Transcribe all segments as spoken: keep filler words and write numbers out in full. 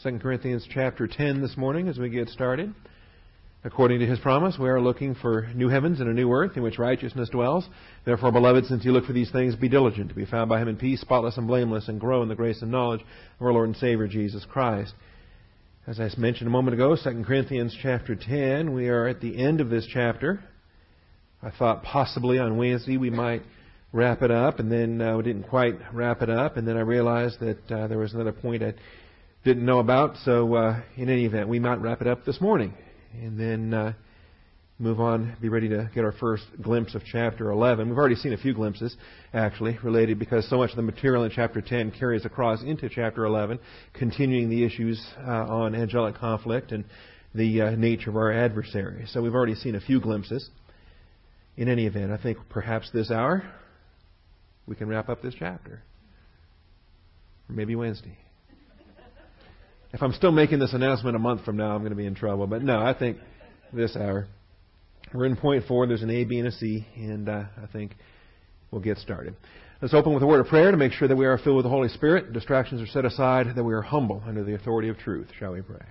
Second Corinthians chapter ten this morning as we get started. According to His promise, we are looking for new heavens and a new earth in which righteousness dwells. Therefore, beloved, since you look for these things, be diligent to be found by Him in peace, spotless and blameless, and grow in the grace and knowledge of our Lord and Savior, Jesus Christ. As I mentioned a moment ago, Second Corinthians chapter ten, we are at the end of this chapter. I thought possibly on Wednesday we might wrap it up, and then uh, we didn't quite wrap it up, and then I realized that uh, there was another point I didn't know about, so uh, in any event, we might wrap it up this morning, and then uh, move on, be ready to get our first glimpse of chapter eleven. We've already seen a few glimpses, actually, related because so much of the material in chapter ten carries across into chapter eleven, continuing the issues uh, on angelic conflict and the uh, nature of our adversary. So we've already seen a few glimpses. In any event, I think perhaps this hour we can wrap up this chapter. Or maybe Wednesday. If I'm still making this announcement a month from now, I'm going to be in trouble. But no, I think this hour. We're in point four. There's an A, B, and a C. And uh, I think we'll get started. Let's open with a word of prayer to make sure that we are filled with the Holy Spirit. Distractions are set aside, that we are humble under the authority of truth. Shall we pray?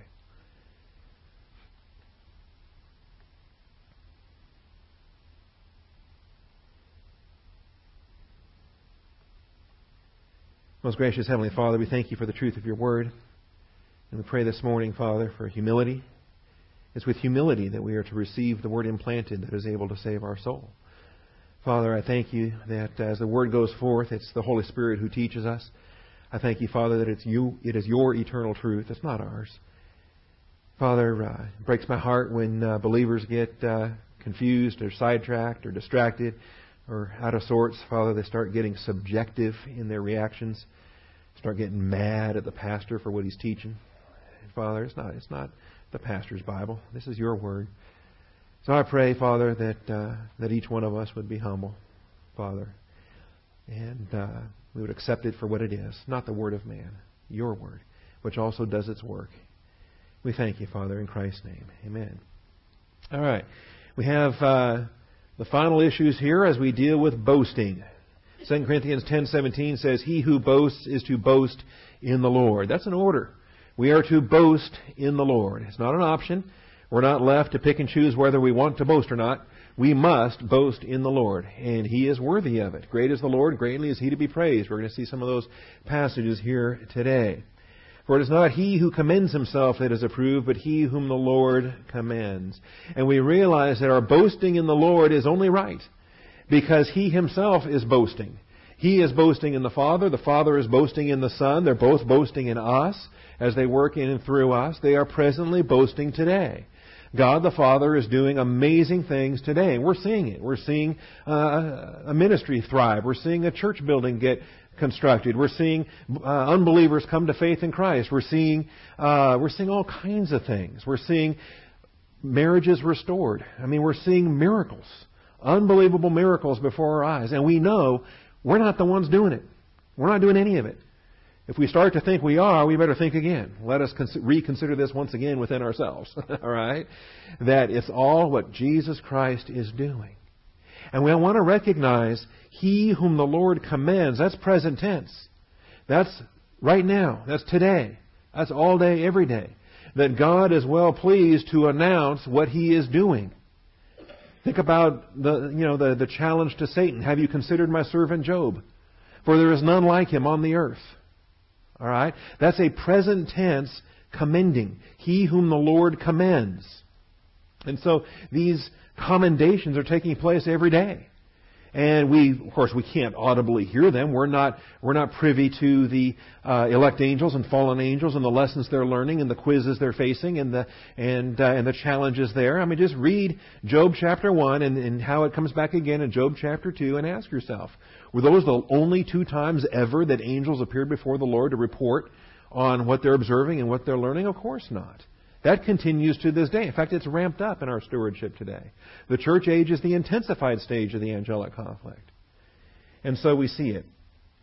Most gracious Heavenly Father, we thank You for the truth of Your Word. And we pray this morning, Father, for humility. It's with humility that we are to receive the Word implanted that is able to save our soul. Father, I thank You that as the Word goes forth, it's the Holy Spirit who teaches us. I thank You, Father, that it's You, it is Your eternal truth. It's not ours. Father, uh, it breaks my heart when uh, believers get uh, confused or sidetracked or distracted or out of sorts. Father, they start getting subjective in their reactions, start getting mad at the pastor for what he's teaching. Father, it's not it's not the pastor's Bible. This is Your Word. So I pray, Father, that uh, that each one of us would be humble, Father, and uh, we would accept it for what it is, not the word of man, Your Word, which also does its work. We thank You, Father, in Christ's name. Amen. All right. We have uh, the final issues here as we deal with boasting. Second Corinthians ten seventeen says, "He who boasts is to boast in the Lord." That's an order. We are to boast in the Lord. It's not an option. We're not left to pick and choose whether we want to boast or not. We must boast in the Lord, and He is worthy of it. Great is the Lord, greatly is He to be praised. We're going to see some of those passages here today. For it is not he who commends himself that is approved, but he whom the Lord commends. And we realize that our boasting in the Lord is only right because He Himself is boasting. He is boasting in the Father. The Father is boasting in the Son. They're both boasting in us as they work in and through us. They are presently boasting today. God the Father is doing amazing things today. We're seeing it. We're seeing uh, a ministry thrive. We're seeing a church building get constructed. We're seeing uh, unbelievers come to faith in Christ. We're seeing uh, we're seeing all kinds of things. We're seeing marriages restored. I mean, we're seeing miracles, unbelievable miracles before our eyes, and we know we're not the ones doing it. We're not doing any of it. If we start to think we are, we better think again. Let us cons- reconsider this once again within ourselves. All right? That it's all what Jesus Christ is doing. And we want to recognize He whom the Lord commends. That's present tense. That's right now. That's today. That's all day, every day. That God is well pleased to announce what He is doing. Think about the you know the, the challenge to Satan. Have you considered my servant Job? For there is none like him on the earth. All right? That's a present tense commending. He whom the Lord commends. And so these commendations are taking place every day. And we, of course, we can't audibly hear them. We're not, we're not privy to the uh, elect angels and fallen angels and the lessons they're learning and the quizzes they're facing and the and uh, and the challenges there. I mean, just read Job chapter one and, and how it comes back again in Job chapter two and ask yourself, were those the only two times ever that angels appeared before the Lord to report on what they're observing and what they're learning? Of course not. That continues to this day. In fact, it's ramped up in our stewardship today. The church age is the intensified stage of the angelic conflict. And so we see it.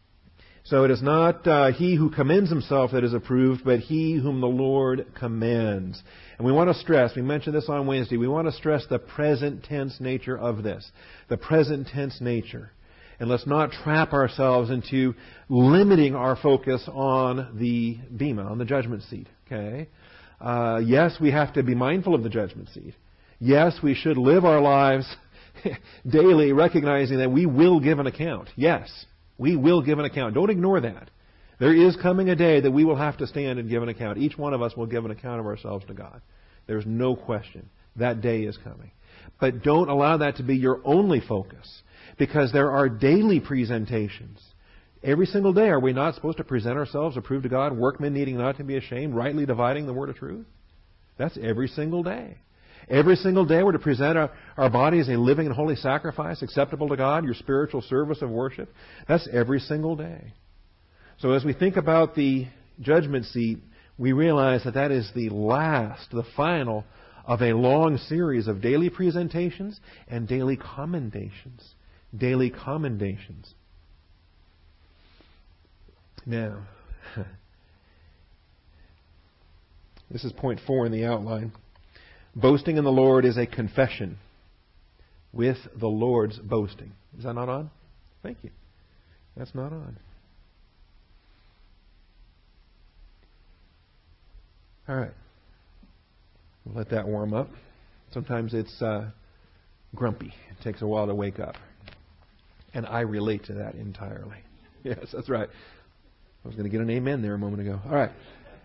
So it is not uh, he who commends himself that is approved, but he whom the Lord commends. And we want to stress, we mentioned this on Wednesday, we want to stress the present tense nature of this. The present tense nature. And let's not trap ourselves into limiting our focus on the bema, on the judgment seat. Okay? Uh, yes, we have to be mindful of the judgment seat. Yes, we should live our lives daily recognizing that we will give an account. Yes, we will give an account. Don't ignore that. There is coming a day that we will have to stand and give an account. Each one of us will give an account of ourselves to God. There's no question. That day is coming. But don't allow that to be your only focus, because there are daily presentations. Every single day, are we not supposed to present ourselves approved to God, workmen needing not to be ashamed, rightly dividing the word of truth? That's every single day. Every single day we're to present our, our body as a living and holy sacrifice acceptable to God, your spiritual service of worship. That's every single day. So as we think about the judgment seat, we realize that that is the last, the final of a long series of daily presentations and daily commendations. Daily commendations. Now, this is point four in the outline. Boasting in the Lord is a confession with the Lord's boasting. Is that not on? Thank you. That's not on. All right. We'll let that warm up. Sometimes it's uh, grumpy. It takes a while to wake up. And I relate to that entirely. Yes, that's right. I was going to get an amen there a moment ago. All right.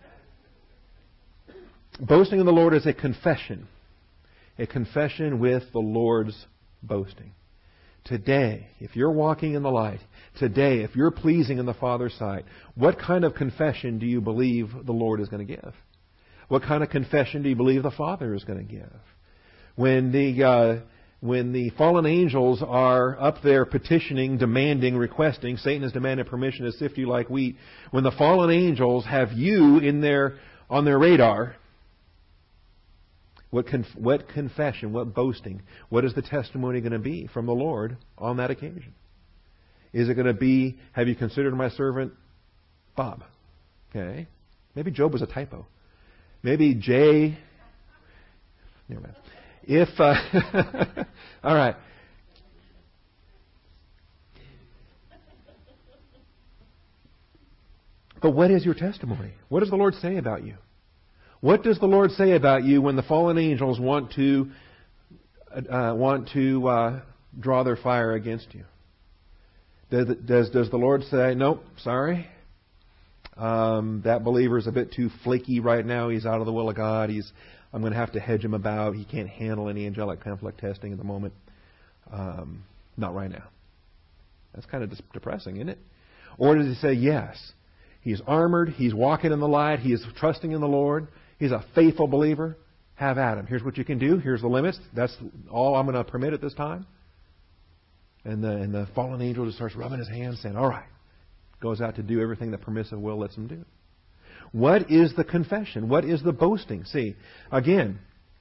Boasting in the Lord is a confession. A confession with the Lord's boasting. Today, if you're walking in the light, today, if you're pleasing in the Father's sight, what kind of confession do you believe the Lord is going to give? What kind of confession do you believe the Father is going to give? When the uh, when the fallen angels are up there petitioning, demanding, requesting, Satan has demanded permission to sift you like wheat. When the fallen angels have you in their on their radar, what conf- what confession, what boasting, what is the testimony going to be from the Lord on that occasion? Is it going to be, have you considered my servant Bob? Okay, maybe Job was a typo. Maybe J. Never mind. If uh, all right. But what is your testimony? What does the Lord say about you? What does the Lord say about you when the fallen angels want to uh, want to uh, draw their fire against you? Does, does does the Lord say, "Nope, sorry"? Um, that believer is a bit too flaky right now. He's out of the will of God. He's, I'm going to have to hedge him about. He can't handle any angelic conflict testing at the moment. Um, not right now. That's kind of depressing, isn't it? Or does he say, yes, he's armored. He's walking in the light. He is trusting in the Lord. He's a faithful believer. Have at him. Here's what you can do. Here's the limits. That's all I'm going to permit at this time. And the, and the fallen angel just starts rubbing his hands saying, all right. Goes out to do everything the permissive will lets him do. What is the confession? What is the boasting? See, again,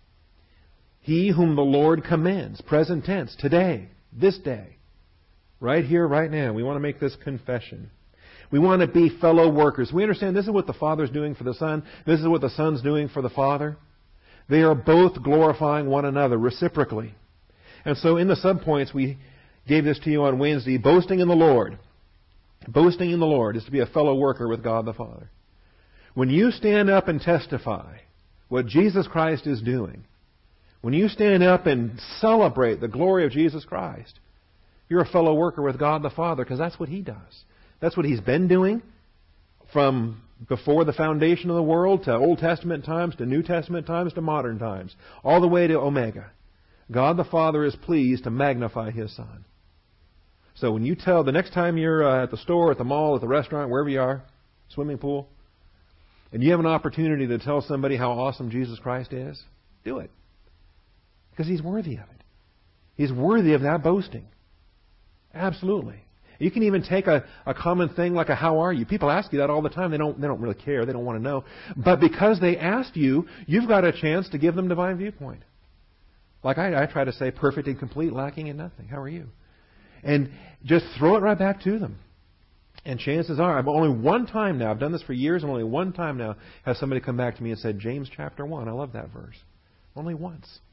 he whom the Lord commends, present tense, today, this day, right here, right now. We want to make this confession. We want to be fellow workers. We understand this is what the Father's doing for the Son. This is what the Son's doing for the Father. They are both glorifying one another reciprocally. And so in the subpoints, we gave this to you on Wednesday, boasting in the Lord. Boasting in the Lord is to be a fellow worker with God the Father. When you stand up and testify what Jesus Christ is doing, when you stand up and celebrate the glory of Jesus Christ, you're a fellow worker with God the Father, because that's what He does. That's what He's been doing from before the foundation of the world to Old Testament times to New Testament times to modern times, all the way to Omega. God the Father is pleased to magnify His Son. So when you tell, the next time you're uh, at the store, at the mall, at the restaurant, wherever you are, swimming pool, and you have an opportunity to tell somebody how awesome Jesus Christ is, do it. Because He's worthy of it. He's worthy of that boasting. Absolutely. You can even take a, a common thing like a how are you. People ask you that all the time. They don't, they don't really care. They don't want to know. But because they asked you, you've got a chance to give them divine viewpoint. Like I, I try to say, perfect and complete, lacking in nothing. How are you? And just throw it right back to them. And chances are, I've only one time now, I've done this for years, and only one time now has somebody come back to me and said, James chapter one, I love that verse. Only once.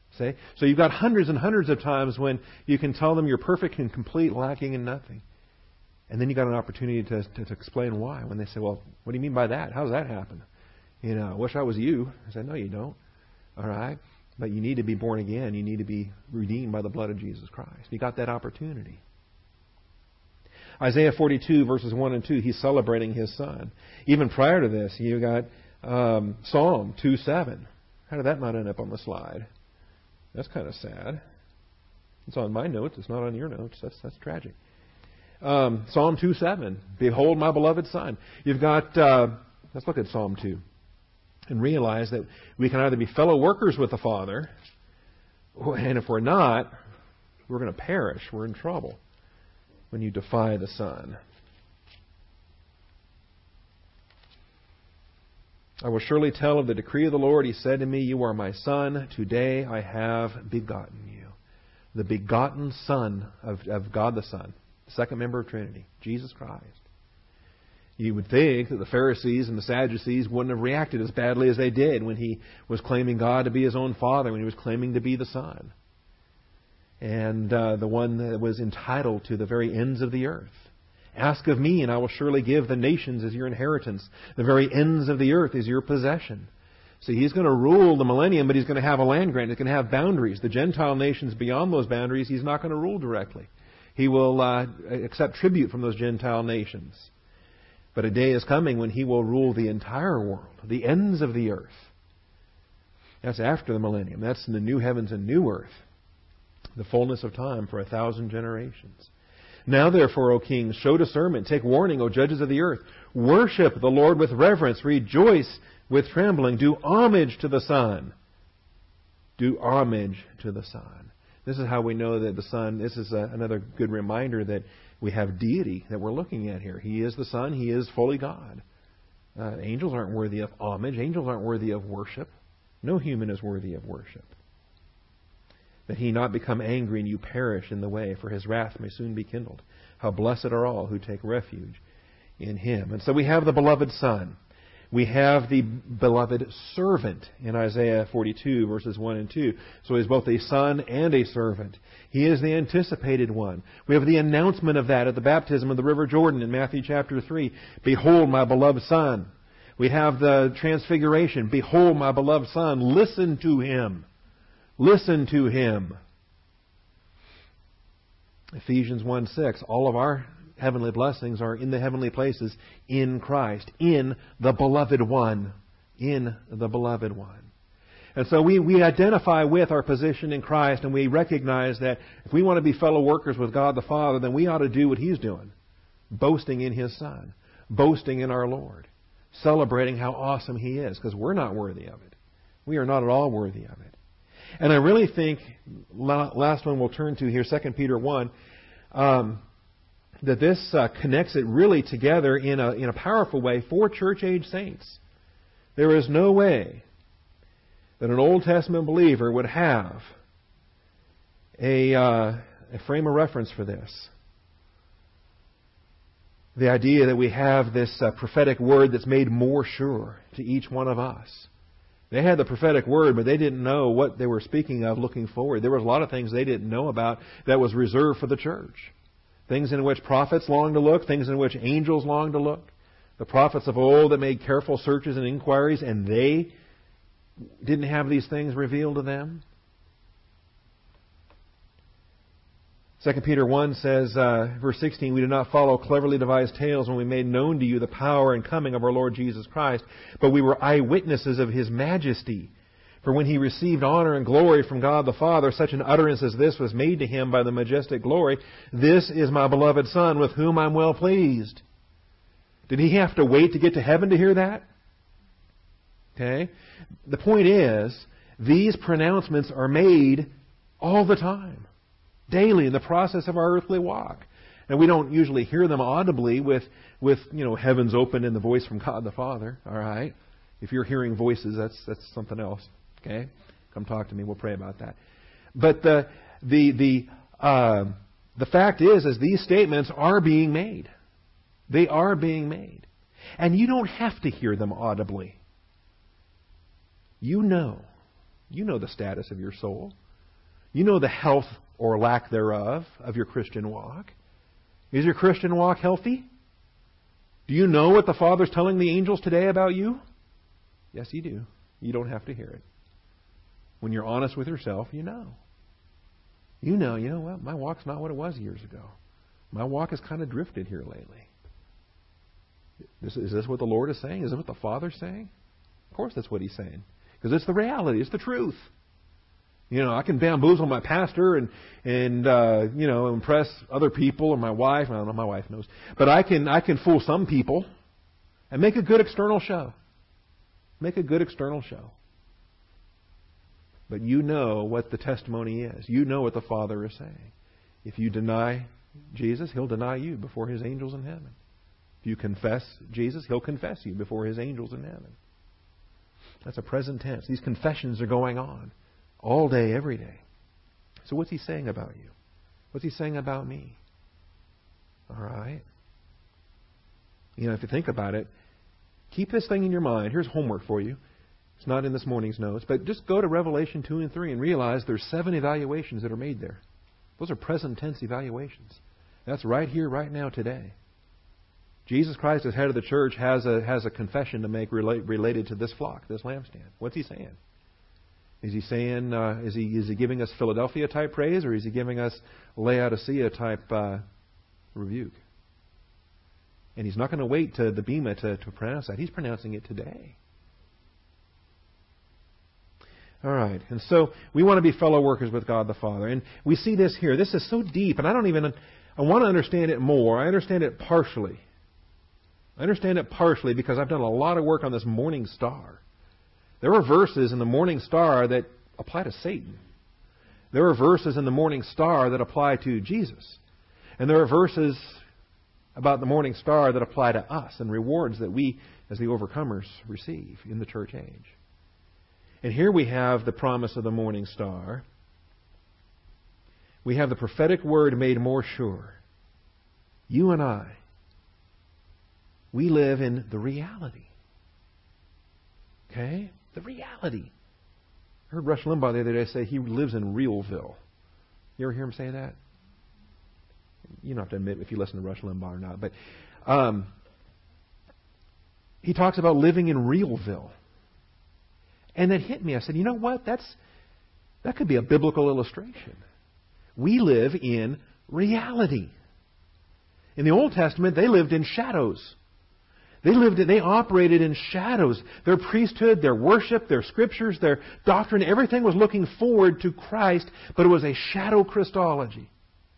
See? So you've got hundreds and hundreds of times when you can tell them you're perfect and complete, lacking in nothing. And then you got an opportunity to, to, to explain why. When they say, well, what do you mean by that? How does that happen? You know, I wish I was you. I said, no, you don't. All right? But you need to be born again. You need to be redeemed by the blood of Jesus Christ. You got that opportunity. Isaiah forty-two, verses one and two, he's celebrating his son. Even prior to this, you got um, Psalm two seven. How did that not end up on the slide? That's kind of sad. It's on my notes. It's not on your notes. That's that's tragic. Um, Psalm two seven. Behold my beloved son. You've got, uh, let's look at Psalm two and realize that we can either be fellow workers with the Father, and if we're not, we're going to perish. We're in trouble when you defy the Son. I will surely tell of the decree of the Lord. He said to me, you are my son. Today I have begotten you. The begotten Son of, of God the Son. Second member of Trinity. Jesus Christ. You would think that the Pharisees and the Sadducees wouldn't have reacted as badly as they did when he was claiming God to be his own Father, when he was claiming to be the Son. And uh, the one that was entitled to the very ends of the earth. Ask of me, and I will surely give the nations as your inheritance. The very ends of the earth is your possession. So he's going to rule the millennium, but he's going to have a land grant. He's going to have boundaries. The Gentile nations beyond those boundaries, he's not going to rule directly. He will uh, accept tribute from those Gentile nations. But a day is coming when he will rule the entire world, the ends of the earth. That's after the millennium. That's in the new heavens and new earth. The fullness of time for a thousand generations. Now therefore, O kings, show discernment. Take warning, O judges of the earth. Worship the Lord with reverence. Rejoice with trembling. Do homage to the Son. Do homage to the Son. This is how we know that the Son, this is a, another good reminder that we have deity that we're looking at here. He is the Son. He is fully God. Uh, angels aren't worthy of homage. Angels aren't worthy of worship. No human is worthy of worship. That he not become angry and you perish in the way, for his wrath may soon be kindled. How blessed are all who take refuge in him. And so we have the beloved Son. We have the beloved servant in Isaiah forty-two, verses one and two. So he's both a son and a servant. He is the anticipated one. We have the announcement of that at the baptism of the River Jordan in Matthew chapter three. Behold my beloved Son. We have the transfiguration. Behold my beloved Son. Listen to him. Listen to him. Ephesians one six. All of our heavenly blessings are in the heavenly places in Christ. In the beloved one. In the beloved one. And so we, we identify with our position in Christ, and we recognize that if we want to be fellow workers with God the Father, then we ought to do what he's doing. Boasting in his Son. Boasting in our Lord. Celebrating how awesome he is, because we're not worthy of it. We are not at all worthy of it. And I really think, last one we'll turn to here, Second Peter one, um, that this uh, connects it really together in a, in a powerful way for church-age saints. There is no way that an Old Testament believer would have a, uh, a frame of reference for this. The idea that we have this uh, prophetic word that's made more sure to each one of us. They had the prophetic word, but they didn't know what they were speaking of looking forward. There was a lot of things they didn't know about that was reserved for the church. Things in which prophets longed to look, things in which angels longed to look. The prophets of old that made careful searches and inquiries, and they didn't have these things revealed to them. Second Peter one says, uh, verse sixteen, we did not follow cleverly devised tales when we made known to you the power and coming of our Lord Jesus Christ, but we were eyewitnesses of his majesty. For when he received honor and glory from God the Father, such an utterance as this was made to him by the majestic glory, this is my beloved Son, with whom I'm well pleased. Did he have to wait to get to heaven to hear that? Okay? The point is, these pronouncements are made all the time. Daily in the process of our earthly walk. And we don't usually hear them audibly with, with you know, heavens open and the voice from God the Father. All right? If you're hearing voices, that's that's something else. Okay? Come talk to me. We'll pray about that. But the the the uh, the fact is, is these statements are being made. They are being made. And you don't have to hear them audibly. You know. You know the status of your soul. You know the health or lack thereof of your Christian walk. Is your Christian walk healthy? Do you know what the Father's telling the angels today about you? Yes, you do. You don't have to hear it. When you're honest with yourself, you know. You know, you know what? My walk's not what it was years ago. My walk has kind of drifted here lately. Is, is this what the Lord is saying? Is this what the Father's saying? Of course that's what He's saying. Because it's the reality. It's the truth. You know, I can bamboozle my pastor and, and uh, you know, impress other people or my wife. I don't know, my wife knows. But I can, I can fool some people and make a good external show. Make a good external show. But you know what the testimony is. You know what the Father is saying. If you deny Jesus, He'll deny you before His angels in heaven. If you confess Jesus, He'll confess you before His angels in heaven. That's a present tense. These confessions are going on all day, every day. So what's He saying about you? What's He saying about me? All right? You know, if you think about it, keep this thing in your mind. Here's homework for you. It's not in this morning's notes, but just go to Revelation two and three and realize there's seven evaluations that are made there. Those are present tense evaluations. That's right here, right now, today. Jesus Christ, as head of the church, has a has a confession to make relate, related to this flock, this lampstand. What's He saying? Is He saying, uh, is he is he giving us Philadelphia type praise, or is He giving us Laodicea type uh, rebuke? And He's not going to wait to the Bema to, to pronounce that. He's pronouncing it today. All right. And so we want to be fellow workers with God the Father. And we see this here. This is so deep, and I don't even, I want to understand it more. I understand it partially. I understand it partially because I've done a lot of work on this morning star. There are verses in the morning star that apply to Satan. There are verses in the morning star that apply to Jesus. And there are verses about the morning star that apply to us and rewards that we, as the overcomers, receive in the church age. And here we have the promise of the morning star. We have the prophetic word made more sure. You and I, we live in the reality. Okay? The reality. I heard Rush Limbaugh the other day say he lives in Realville. You ever hear him say that? You don't have to admit if you listen to Rush Limbaugh or not. But um, he talks about living in Realville. And it hit me. I said, you know what? That's that could be a biblical illustration. We live in reality. In the Old Testament, they lived in shadows. They lived, they operated in shadows. Their priesthood, their worship, their scriptures, their doctrine, everything was looking forward to Christ, but it was a shadow Christology.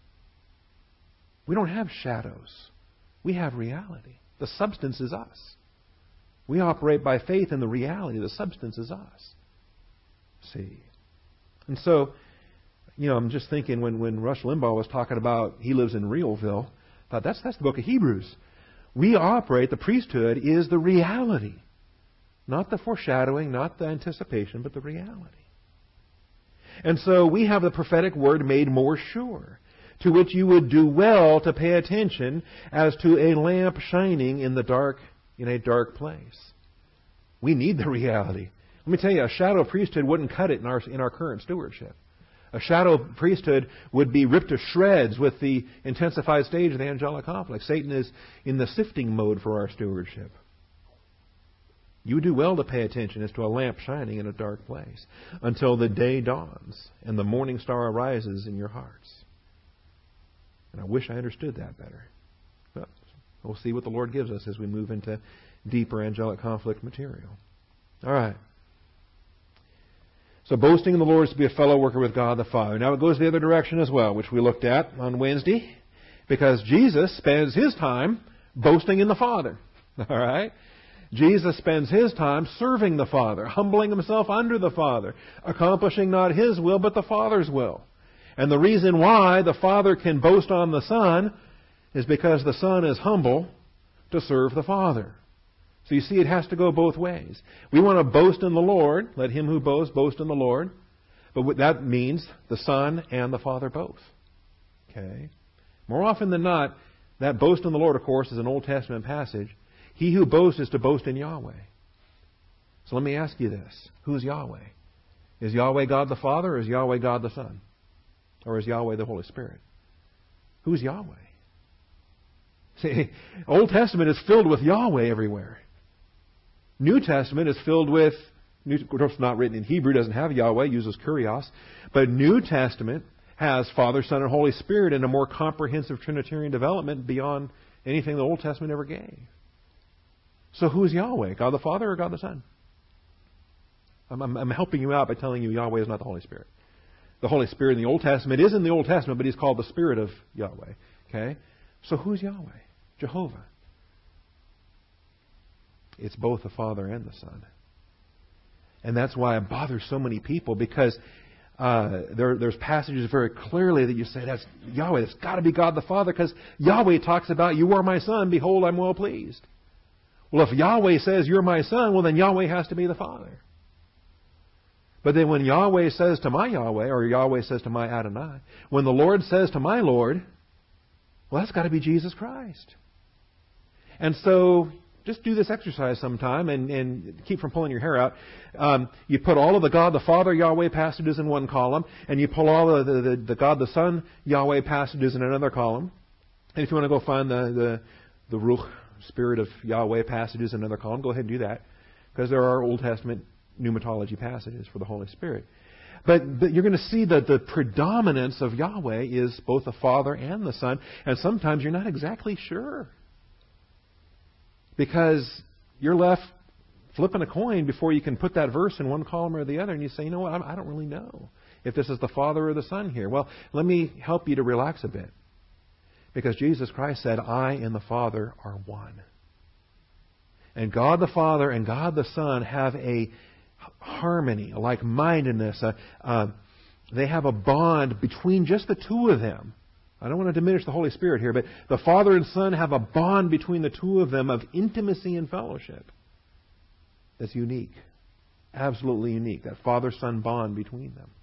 We don't have shadows. We have reality. The substance is us. We operate by faith in the reality. The substance is us. See? And so, you know, I'm just thinking when, when Rush Limbaugh was talking about he lives in Realville, I thought that's, that's the book of Hebrews. We operate, the priesthood is the reality. Not the foreshadowing, not the anticipation, but the reality. And so we have the prophetic word made more sure, to which you would do well to pay attention as to a lamp shining in the dark, in a dark place. We need the reality. Let me tell you, a shadow priesthood wouldn't cut it in our, in our current stewardship. A shadow priesthood would be ripped to shreds with the intensified stage of the angelic conflict. Satan is in the sifting mode for our stewardship. You do well to pay attention as to a lamp shining in a dark place until the day dawns and the morning star arises in your hearts. And I wish I understood that better. But we'll see what the Lord gives us as we move into deeper angelic conflict material. All right. So boasting in the Lord is to be a fellow worker with God the Father. Now it goes the other direction as well, which we looked at on Wednesday, because Jesus spends His time boasting in the Father. All right? Jesus spends His time serving the Father, humbling Himself under the Father, accomplishing not His will but the Father's will. And the reason why the Father can boast on the Son is because the Son is humble to serve the Father. So you see, it has to go both ways. We want to boast in the Lord. Let him who boasts boast in the Lord. But that means the Son and the Father both. Okay? More often than not, that boast in the Lord, of course, is an Old Testament passage. He who boasts is to boast in Yahweh. So let me ask you this. Who's Yahweh? Is Yahweh God the Father, or is Yahweh God the Son? Or is Yahweh the Holy Spirit? Who's Yahweh? See, Old Testament is filled with Yahweh everywhere. New Testament is filled with, New, of course, not written in Hebrew, doesn't have Yahweh, uses kurios. But New Testament has Father, Son, and Holy Spirit in a more comprehensive Trinitarian development beyond anything the Old Testament ever gave. So who is Yahweh? God the Father or God the Son? I'm, I'm, I'm helping you out by telling you Yahweh is not the Holy Spirit. The Holy Spirit in the Old Testament is in the Old Testament, but He's called the Spirit of Yahweh. Okay? So who's Yahweh? Jehovah. It's both the Father and the Son. And that's why it bothers so many people, because uh, there, there's passages very clearly that you say, that's Yahweh, that's got to be God the Father, because Yahweh talks about, you are my Son, behold, I'm well pleased. Well, if Yahweh says, you're my Son, well, then Yahweh has to be the Father. But then when Yahweh says to my Yahweh, or Yahweh says to my Adonai, when the Lord says to my Lord, well, that's got to be Jesus Christ. And so just do this exercise sometime and, and keep from pulling your hair out. Um, you put all of the God the Father Yahweh passages in one column, and you pull all of the, the, the God the Son Yahweh passages in another column. And if you want to go find the, the, the Ruach, Spirit of Yahweh passages in another column, go ahead and do that. Because there are Old Testament pneumatology passages for the Holy Spirit. But, but you're going to see that the predominance of Yahweh is both the Father and the Son. And sometimes you're not exactly sure. Because you're left flipping a coin before you can put that verse in one column or the other. And you say, you know what, I don't really know if this is the Father or the Son here. Well, let me help you to relax a bit. Because Jesus Christ said, I and the Father are one. And God the Father and God the Son have a harmony, a like-mindedness. A, uh, they have a bond between just the two of them. I don't want to diminish the Holy Spirit here, but the Father and Son have a bond between the two of them of intimacy and fellowship that's unique. Absolutely unique. That Father-Son bond between them.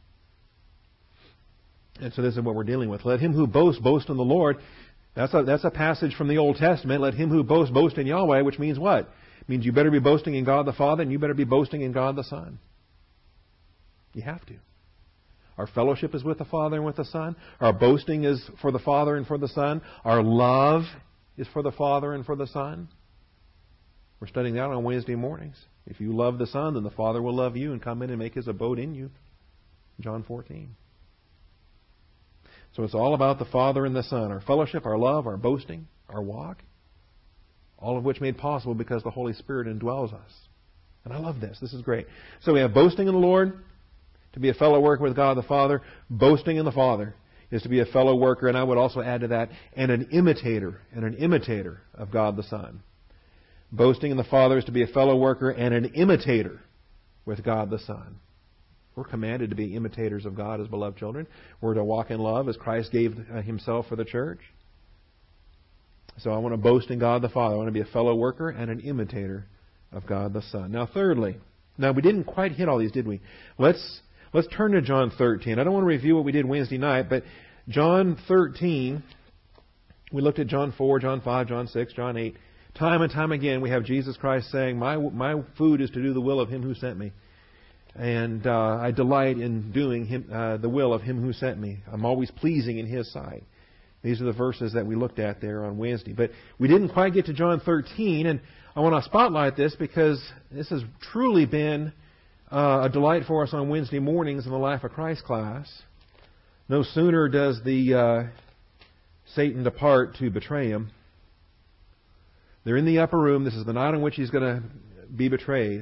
And so this is what we're dealing with. Let him who boasts, boast in the Lord. That's a, that's a passage from the Old Testament. Let him who boasts, boast in Yahweh, which means what? It means you better be boasting in God the Father and you better be boasting in God the Son. You have to. Our fellowship is with the Father and with the Son. Our boasting is for the Father and for the Son. Our love is for the Father and for the Son. We're studying that on Wednesday mornings. If you love the Son, then the Father will love you and come in and make His abode in you. John fourteen. So it's all about the Father and the Son. Our fellowship, our love, our boasting, our walk. All of which made possible because the Holy Spirit indwells us. And I love this. This is great. So we have boasting in the Lord, to be a fellow worker with God the Father. Boasting in the Father is to be a fellow worker, and I would also add to that, and an imitator, and an imitator of God the Son. Boasting in the Father is to be a fellow worker and an imitator with God the Son. We're commanded to be imitators of God as beloved children. We're to walk in love as Christ gave Himself for the church. So I want to boast in God the Father. I want to be a fellow worker and an imitator of God the Son. Now, thirdly, now we didn't quite hit all these, did we? Let's let's turn to John thirteen. I don't want to review what we did Wednesday night, but John thirteen, we looked at John four, John five, John six, John eight. Time and time again, we have Jesus Christ saying, "My my food is to do the will of Him who sent me." And uh, I delight in doing him, uh, the will of Him who sent me. I'm always pleasing in His sight. These are the verses that we looked at there on Wednesday. But we didn't quite get to John thirteen, and I want to spotlight this because this has truly been uh, a delight for us on Wednesday mornings in the Life of Christ class. No sooner does the uh, Satan depart to betray Him. They're in the upper room. This is the night on which He's going to be betrayed.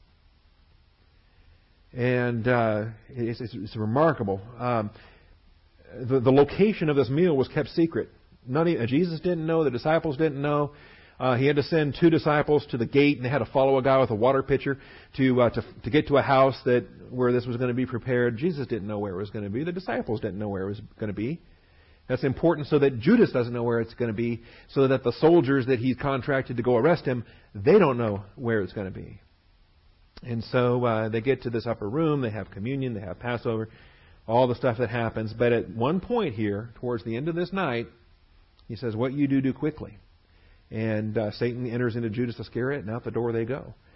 And uh, it's, it's, it's remarkable. Um, the, the location of this meal was kept secret. None of, Jesus didn't know. The disciples didn't know. Uh, he had to send two disciples to the gate, and they had to follow a guy with a water pitcher to uh, to, to get to a house that where this was going to be prepared. Jesus didn't know where it was going to be. The disciples didn't know where it was going to be. That's important so that Judas doesn't know where it's going to be, so that the soldiers that he's contracted to go arrest him, they don't know where it's going to be. And so uh, they get to this upper room, they have communion, they have Passover, all the stuff that happens. But at one point here, towards the end of this night, He says, what you do, do quickly. And uh, Satan enters into Judas Iscariot, and out the door they go.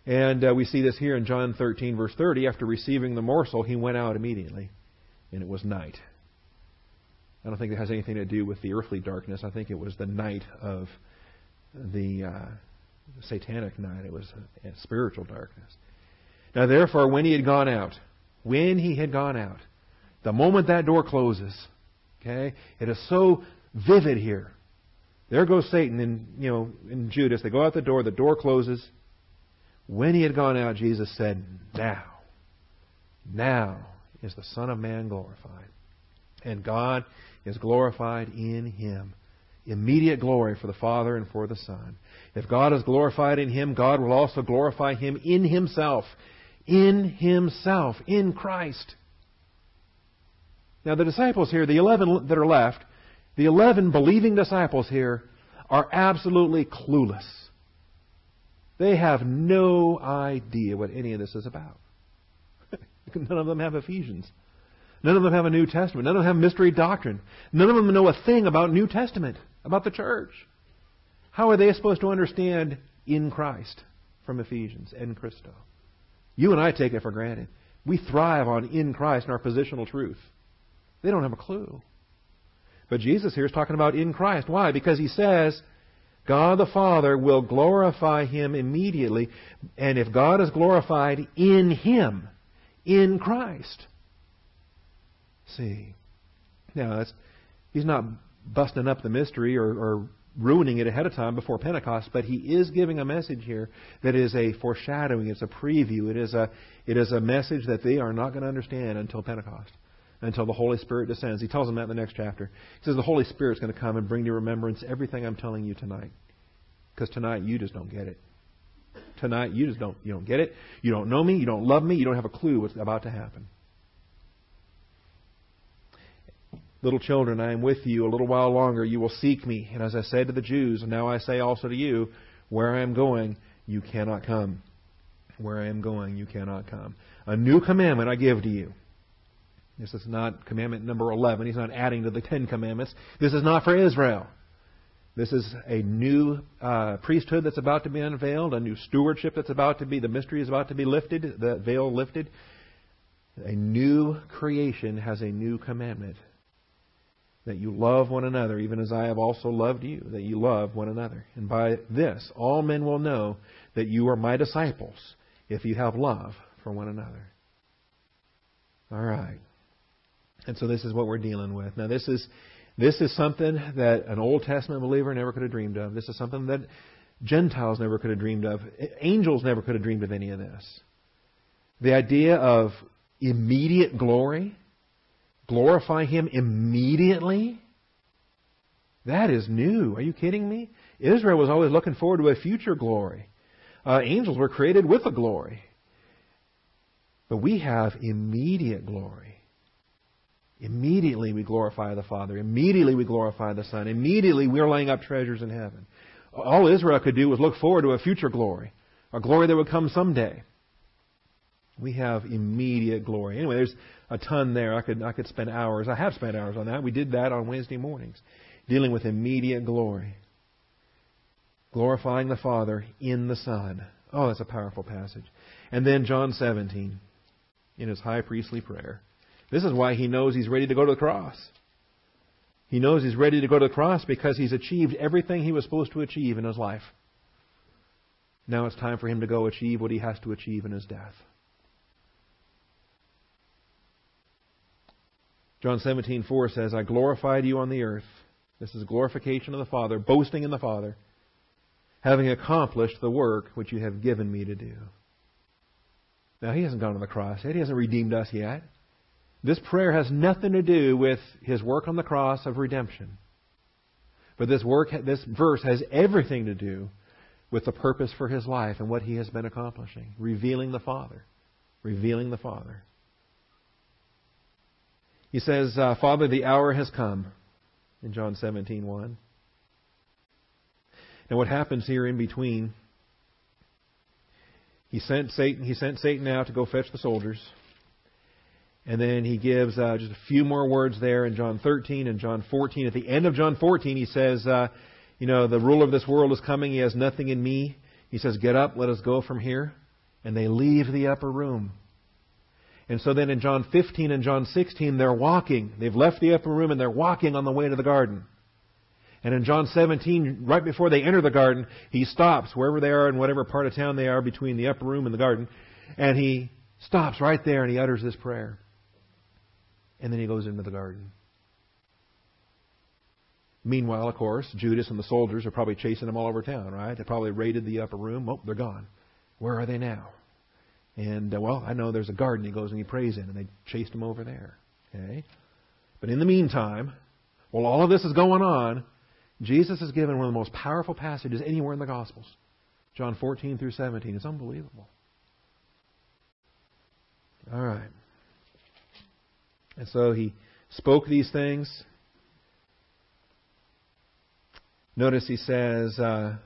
And uh, we see this here in John thirteen, verse thirty. After receiving the morsel, he went out immediately, and it was night. I don't think it has anything to do with the earthly darkness. I think it was the night of the uh, satanic night. It was a, a spiritual darkness. Now, therefore, when he had gone out, when he had gone out, the moment that door closes, okay, it is so vivid here. There goes Satan and, you know, in Judas. They go out the door, the door closes. When he had gone out, Jesus said, now, now is the Son of Man glorified. And God is glorified in Him. Immediate glory for the Father and for the Son. If God is glorified in Him, God will also glorify Him in Himself. In Himself, in Christ. Now the disciples here, the eleven that are left, the eleven believing disciples here are absolutely clueless. They have no idea what any of this is about. None of them have Ephesians. None of them have a New Testament. None of them have mystery doctrine. None of them know a thing about New Testament, about the church. How are they supposed to understand in Christ from Ephesians, en Christo? You and I take it for granted. We thrive on in Christ and our positional truth. They don't have a clue. But Jesus here is talking about in Christ. Why? Because He says God the Father will glorify Him immediately. And if God is glorified in Him, in Christ. See. Now, that's, He's not busting up the mystery or, or ruining it ahead of time before Pentecost, but He is giving a message here that is a foreshadowing. It's a preview. It is a, it is a message that they are not going to understand until Pentecost, until the Holy Spirit descends. He tells them that in the next chapter. He says the Holy Spirit's going to come and bring to remembrance everything I'm telling you tonight. Because tonight you just don't get it. Tonight you just don't, you don't get it. You don't know me. You don't love me. You don't have a clue what's about to happen. Little children, I am with you a little while longer. You will seek me. And as I said to the Jews, and now I say also to you, where I am going, you cannot come. Where I am going, you cannot come. A new commandment I give to you. This is not commandment number eleven. He's not adding to the Ten Commandments. This is not for Israel. This is a new uh, priesthood that's about to be unveiled, a new stewardship that's about to be, the mystery is about to be lifted, the veil lifted. A new creation has a new commandment. That you love one another, even as I have also loved you, that you love one another. And by this, all men will know that you are my disciples, if you have love for one another. All right. And so this is what we're dealing with. Now this is this is something that an Old Testament believer never could have dreamed of. This is something that Gentiles never could have dreamed of. Angels never could have dreamed of any of this. The idea of immediate glory, glorify Him immediately, that is new. Are you kidding me? Israel was always looking forward to a future glory. Uh, angels were created with a glory. But we have immediate glory. Immediately we glorify the Father. Immediately we glorify the Son. Immediately we are laying up treasures in heaven. All Israel could do was look forward to a future glory. A glory that would come someday. We have immediate glory. Anyway, there's a ton there. I could I could spend hours. I have spent hours on that. We did that on Wednesday mornings. Dealing with immediate glory. Glorifying the Father in the Son. Oh, that's a powerful passage. And then John seventeen, in His high priestly prayer. This is why He knows He's ready to go to the cross. He knows He's ready to go to the cross because He's achieved everything He was supposed to achieve in His life. Now it's time for Him to go achieve what He has to achieve in His death. John seventeen four says, I glorified you on the earth. This is glorification of the Father, boasting in the Father, having accomplished the work which you have given me to do. Now, He hasn't gone to the cross yet. He hasn't redeemed us yet. This prayer has nothing to do with His work on the cross of redemption. But this work, this verse has everything to do with the purpose for His life and what He has been accomplishing. Revealing the Father. Revealing the Father. He says, uh, Father, the hour has come, in John seventeen one. And what happens here in between, He sent Satan, he sent Satan out to go fetch the soldiers. And then He gives uh, just a few more words there in John thirteen and John fourteen. At the end of John fourteen, He says, uh, you know, the ruler of this world is coming. He has nothing in me. He says, get up, let us go from here. And they leave the upper room. And so then in John fifteen and John sixteen, they're walking. They've left the upper room and they're walking on the way to the garden. And in John seventeen, right before they enter the garden, he stops wherever they are in whatever part of town they are between the upper room and the garden. And he stops right there and he utters this prayer. And then he goes into the garden. Meanwhile, of course, Judas and the soldiers are probably chasing him all over town, right? They probably raided the upper room. Oh, they're gone. Where are they now? And, uh, well, I know there's a garden he goes and he prays in, and they chased him over there. Okay? But in the meantime, while all of this is going on, Jesus is given one of the most powerful passages anywhere in the Gospels. John fourteen through seventeen. It's unbelievable. All right. And so he spoke these things. Notice he says, uh,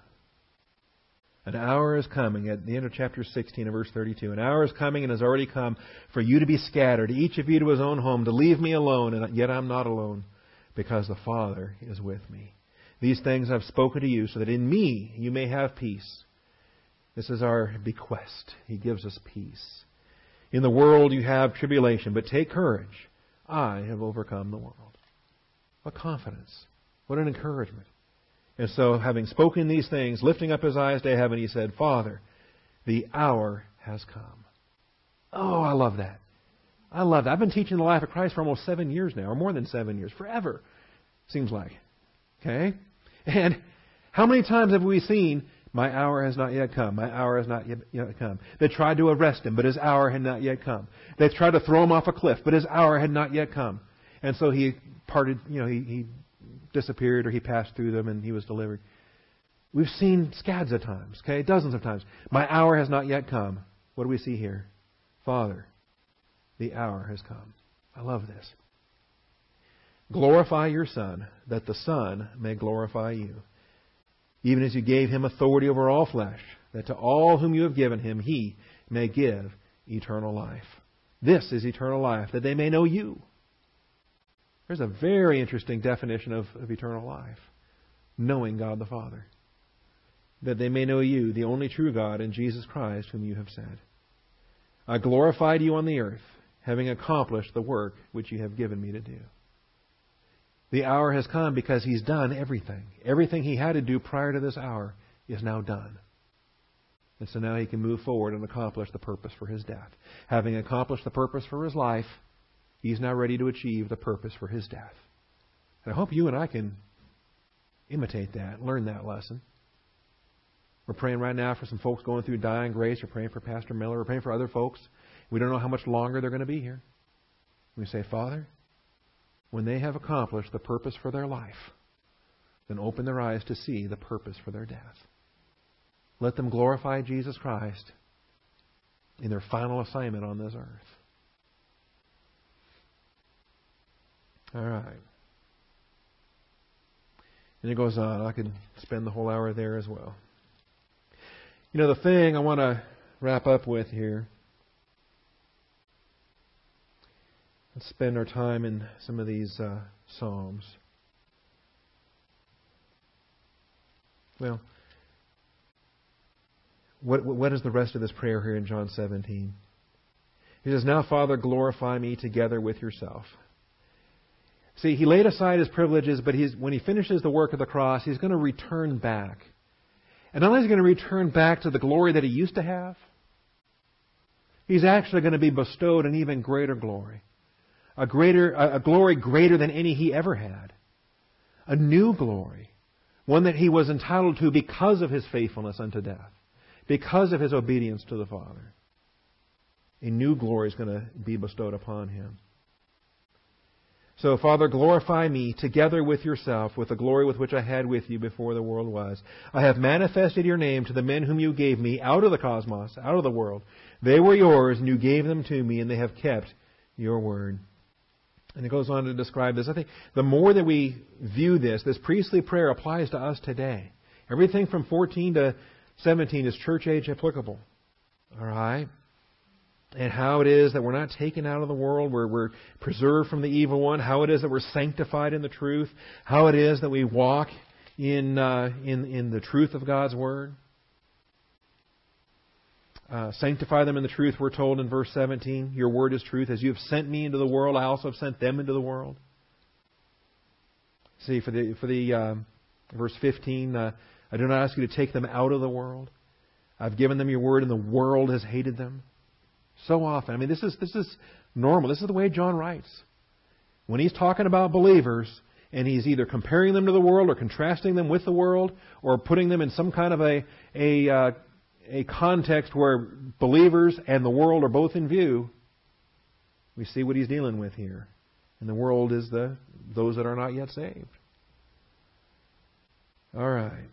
an hour is coming, at the end of chapter sixteen and verse thirty-two. An hour is coming and has already come for you to be scattered, each of you to his own home, to leave me alone, and yet I'm not alone, because the Father is with me. These things I've spoken to you, so that in me you may have peace. This is our bequest. He gives us peace. In the world you have tribulation, but take courage. I have overcome the world. What confidence. What an encouragement. And so, having spoken these things, lifting up his eyes to heaven, he said, Father, the hour has come. Oh, I love that. I love that. I've been teaching the life of Christ for almost seven years now, or more than seven years, forever, seems like. Okay? And how many times have we seen, my hour has not yet come, my hour has not yet, yet come. They tried to arrest him, but his hour had not yet come. They tried to throw him off a cliff, but his hour had not yet come. And so he parted, you know, he... he disappeared or he passed through them and he was delivered. We've seen scads of times, okay, dozens of times. My hour has not yet come. What do we see here? Father, the hour has come. I love this. Glorify your Son, that the Son may glorify you, even as you gave him authority over all flesh, that to all whom you have given him he may give eternal life. This is eternal life, that they may know you. There's a very interesting definition of, of eternal life. Knowing God the Father. That they may know you, the only true God, and Jesus Christ, whom you have sent. I glorified you on the earth, having accomplished the work which you have given me to do. The hour has come because He's done everything. Everything He had to do prior to this hour is now done. And so now He can move forward and accomplish the purpose for His death. Having accomplished the purpose for His life, He's now ready to achieve the purpose for His death. And I hope you and I can imitate that, learn that lesson. We're praying right now for some folks going through dying grace. We're praying for Pastor Miller. We're praying for other folks. We don't know how much longer they're going to be here. We say, Father, when they have accomplished the purpose for their life, then open their eyes to see the purpose for their death. Let them glorify Jesus Christ in their final assignment on this earth. All right. And it goes on. I could spend the whole hour there as well. You know, the thing I want to wrap up with here, let's spend our time in some of these uh, Psalms. Well, what, what is the rest of this prayer here in John seventeen? He says, now, Father, glorify me together with yourself. See, He laid aside His privileges, but he's, when He finishes the work of the cross, He's going to return back. And not only is He going to return back to the glory that He used to have, He's actually going to be bestowed an even greater glory. A greater, a glory greater than any He ever had. A new glory. One that He was entitled to because of His faithfulness unto death. Because of His obedience to the Father. A new glory is going to be bestowed upon Him. So, Father, glorify me together with yourself, with the glory with which I had with you before the world was. I have manifested your name to the men whom you gave me out of the cosmos, out of the world. They were yours, and you gave them to me, and they have kept your word. And it goes on to describe this. I think the more that we view this, this priestly prayer applies to us today. Everything from fourteen to seventeen is church age applicable. All right? And how it is that we're not taken out of the world, we're, we're preserved from the evil one, how it is that we're sanctified in the truth, how it is that we walk in, uh, in, in the truth of God's Word. Uh, sanctify them in the truth, we're told in verse seventeen. Your word is truth. As you have sent me into the world, I also have sent them into the world. See, for the for the um, verse fifteen, uh, I do not ask you to take them out of the world. I've given them your word, and the world has hated them. So often, I mean, this is this is normal. This is the way John writes. When he's talking about believers, and he's either comparing them to the world, or contrasting them with the world, or putting them in some kind of a a uh, a context where believers and the world are both in view, we see what he's dealing with here. And the world is the those that are not yet saved. All right.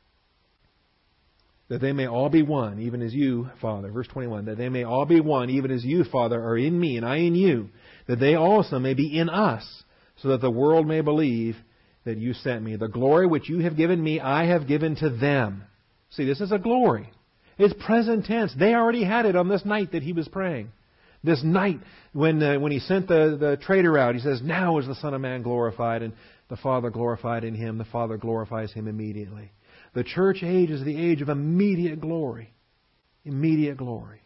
That they may all be one, even as you, Father. Verse twenty-one. That they may all be one, even as you, Father, are in me and I in you. That they also may be in us, so that the world may believe that you sent me. The glory which you have given me, I have given to them. See, this is a glory. It's present tense. They already had it on this night that he was praying. This night when uh, when he sent the, the traitor out, he says, now is the Son of Man glorified, and the Father glorified in him. The Father glorifies him immediately. The church age is the age of immediate glory. Immediate glory.